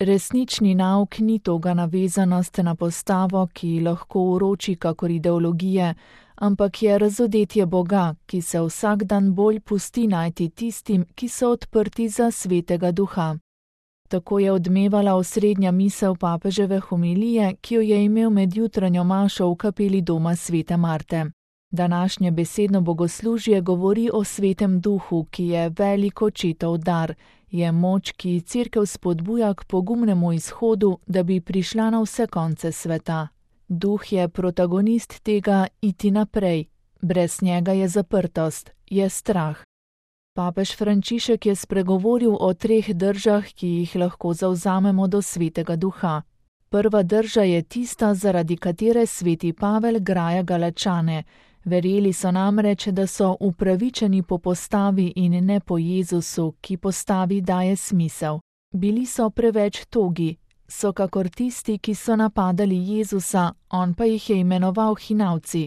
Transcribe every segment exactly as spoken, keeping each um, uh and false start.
Resnični nauk ni toga navezanost na postavo, ki lahko uroči kakor ideologije, ampak je razodetje Boga, ki se vsak dan bolj pusti najti tistim, ki so odprti za svetega duha. Tako je odmevala osrednja misel papeževe homilije, ki jo je imel med jutranjo mašo v kapeli doma svete Marte. Današnje besedno bogoslužje govori o svetem duhu, ki je velik očetov dar, je moč, ki Cerkev spodbuja k pogumnemu izhodu, da bi prišla na vse konce sveta. Duh je protagonist tega iti naprej, brez njega je zaprtost, je strah. Papež Frančišek je spregovoril o treh držah, ki jih lahko zavzamemo do svetega duha. Prva drža je tista, zaradi katere sveti Pavel graja Galačane. Verjeli so namreč, da so upravičeni po postavi in ne po Jezusu, ki postavi daje smisel. Bili so preveč togi, so kakor tisti, ki so napadali Jezusa, on pa jih je imenoval hinavci.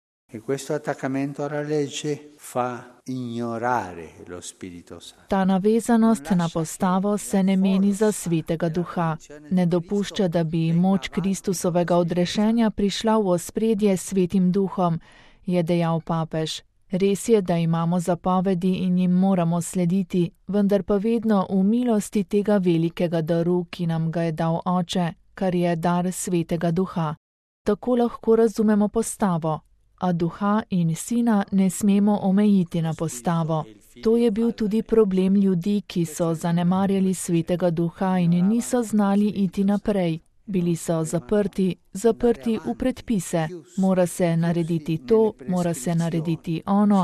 Ta navezanost na postavo se ne meni za svetega duha. Ne dopušča, da bi moč Kristusovega odrešenja prišla v ospredje s svetim duhom, je dejal papež. Res je, da imamo zapovedi in jim moramo slediti, vendar pa vedno v milosti tega velikega daru, ki nam ga je dal Oče, kar je dar svetega duha. Tako lahko razumemo postavo, a duha in sina ne smemo omejiti na postavo. To je bil tudi problem ljudi, ki so zanemarjali svetega duha in niso znali iti naprej. Bili so zaprti, zaprti v predpise. Mora se narediti to, mora se narediti ono.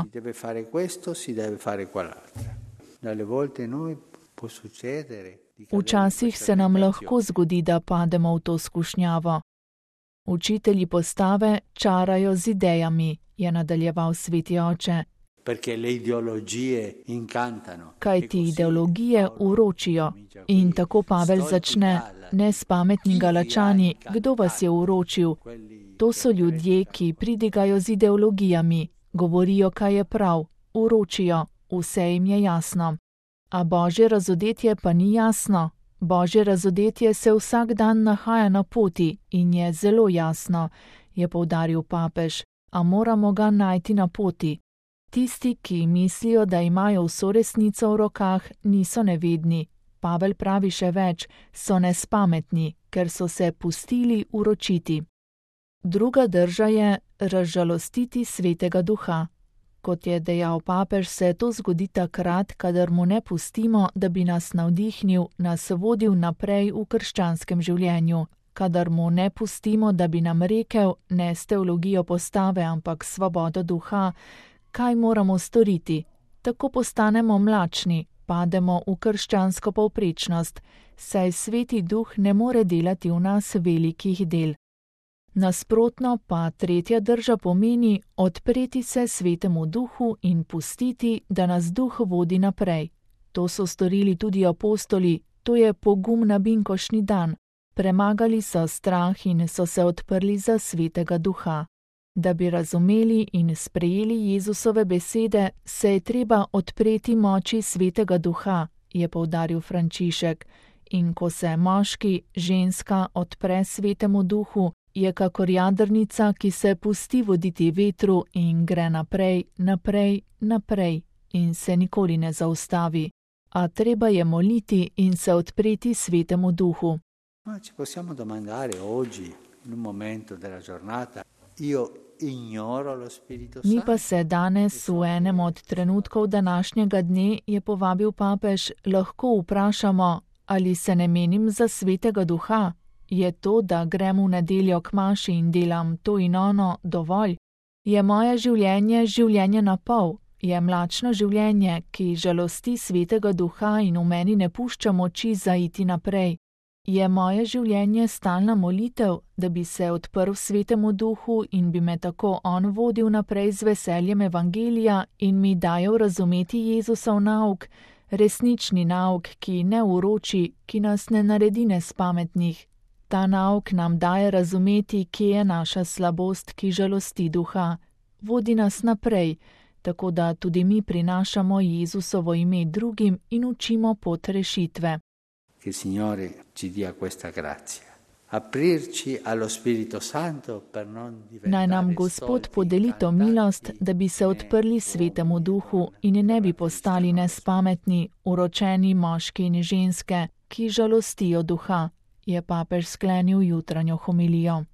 Včasih se nam lahko zgodi, da pademo v to skušnjavo. Učitelji postave čarajo z idejami, je nadaljeval sveti oče. Kajti ideologije uročijo. In tako Pavel začne, ne s pametni Galačani, kdo vas je uročil? To so ljudje, ki pridigajo z ideologijami, govorijo, kaj je prav, uročijo, vse jim je jasno. A Božje razodetje pa ni jasno. Božje razodetje se vsak dan nahaja na poti in je zelo jasno, je poudaril papež, a moramo ga najti na poti. Tisti, ki mislijo, da imajo vso resnico v rokah, niso nevedni. Pavel pravi še več, so nespametni, ker so se pustili uročiti. Druga drža je razžalostiti svetega duha. Kot je dejal papež, se to zgodi takrat, kadar mu ne pustimo, da bi nas navdihnil, nas vodil naprej v krščanskem življenju. Kadar mu ne pustimo, da bi nam rekel, ne s teologijo postave, ampak svobodo duha, kaj moramo storiti? Tako postanemo mlačni, pademo v krščansko povprečnost, saj sveti duh ne more delati v nas velikih del. Nasprotno pa tretja drža pomeni odpreti se svetemu duhu in pustiti, da nas duh vodi naprej. To so storili tudi apostoli, to je pogum na binkošni dan. Premagali so strah in so se odprli za svetega duha. Da bi razumeli in sprejeli Jezusove besede, se je treba odpreti moči svetega duha, je poudaril Frančišek. In ko se moški, ženska odpre svetemu duhu, je kakor jadrnica, ki se pusti voditi vetru in gre naprej, naprej, naprej in se nikoli ne zaustavi. A treba je moliti in se odpreti svetemu duhu. Ci possiamo domandare oggi, in un momento della giornata, io ignoro lo Spirito Santo. Mi pa se danes v enem od trenutkov današnjega dne, je povabil papež, lahko vprašamo, ali se ne menim za svetega duha? Je to, da grem v nedeljo k maši in delam to in ono, dovolj? Je moje življenje življenje na pol? Je mlačno življenje, ki žalosti svetega duha in v meni ne pušča moči za iti naprej? Je moje življenje stalna molitev, da bi se odprl svetemu duhu in bi me tako on vodil naprej z veseljem evangelija in mi dajal razumeti Jezusov nauk, resnični nauk, ki ne uroči, ki nas ne naredi nespametnih. Ta nauk nam daje razumeti, kje je naša slabost, ki žalosti duha. Vodi nas naprej, tako da tudi mi prinašamo Jezusovo ime drugim in učimo pot rešitve. Che il Signore ci dia questa grazia. Aprirci allo Spirito Santo per non diventare Naj nam Gospod podeli to milost, da bi se odprli Svetemu Duhu in ne bi postali nespametni, uročeni moški in ženske, ki žalostijo duha, je papež sklenil jutranjo homilijo.